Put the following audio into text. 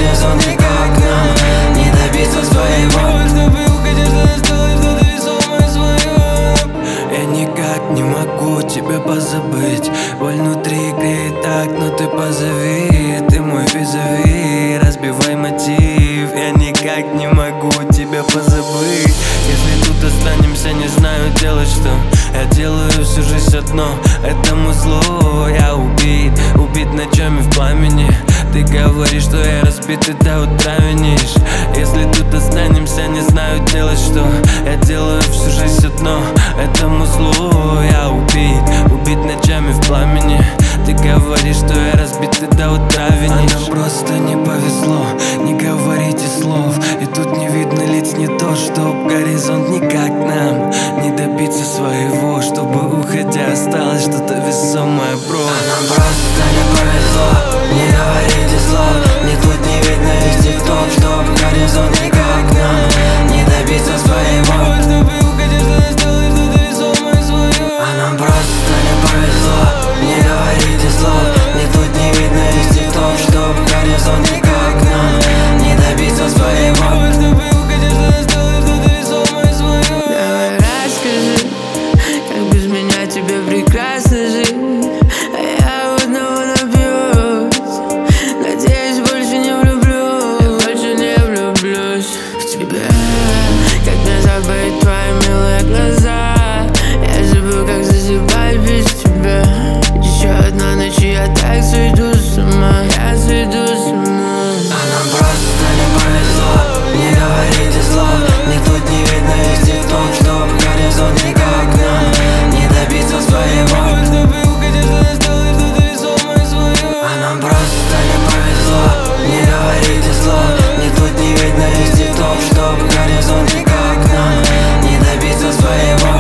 горизонт, никак нам не добиться своего. Чтобы уходишь, что осталось что-то весомое свое. Я никак не могу тебя позабыть. Боль внутри греет так, но ты позови. Ты мой визави, разбивай мотив. Я никак не могу тебя позабыть. Если тут останемся, не знаю делать что. Я делаю всю жизнь одно, этому злу. Я убит ночами в пламени. Ты говоришь, что я разбит, ты до утра винишь. Если тут останемся, не знаю делать что. Я делаю всю жизнь одно, этому злу. Я убит ночами в пламени. Ты говоришь, что я разбит, ты до утра винишь. А нам просто не повезло, не говорите слов. И тут не видно лиц, не то, чтоб горизонт, никак нам не добиться своего. Чтобы уходя осталось что-то весомое, бро. А нам просто не повезло, не говорите слов. Ни тут не видно их тикток, чтоб горизонт, никак нам не добиться своего. Чтобы уходишь, что осталось что-то весомое свое. А нам просто не повезло, не говорите слов. Ни тут не видно их тикток, чтоб горизонт, никак нам не добиться своего. Чтобы уходишь, что осталось что-то весомое свое. Давай расскажи, как без меня тебе прекрасно жить. А я в одного напьюсь. Надеюсь, больше не влюблюсь. Я больше не влюблюсь в тебя. Как мне забыть твои милые глаза? Я забыл, как засыпать без тебя. Еще одна ночь, и я так сойду с ума. Я сойду с ума. А нам просто не повезло, не говорите слов. Ни тут не видно их тикток, чтоб горизонт, никак нам не добиться своего. Чтобы уходишь, что осталось что-то весомое свое. А нам просто не повезло, не говорите слов. Ни тут не видно их тикток, чтоб горизонт, никак нам не добиться своего.